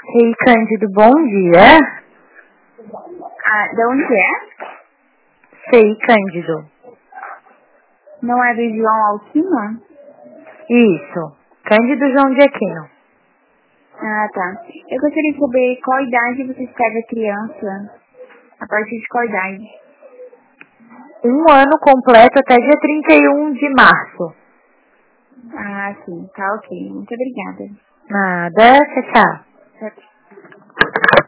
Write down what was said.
Ei, Cândido, bom dia. De onde é? Sei, Cândido. Não é do João Alcino? Isso. Cândido João de Aquino. Ah, tá. Eu gostaria de saber qual idade você escreve a criança. A partir de qual idade? 1 ano completo até dia 31 de março. Ah, sim. Tá ok. Muito obrigada. Nada, tchau, tchau. Tchau.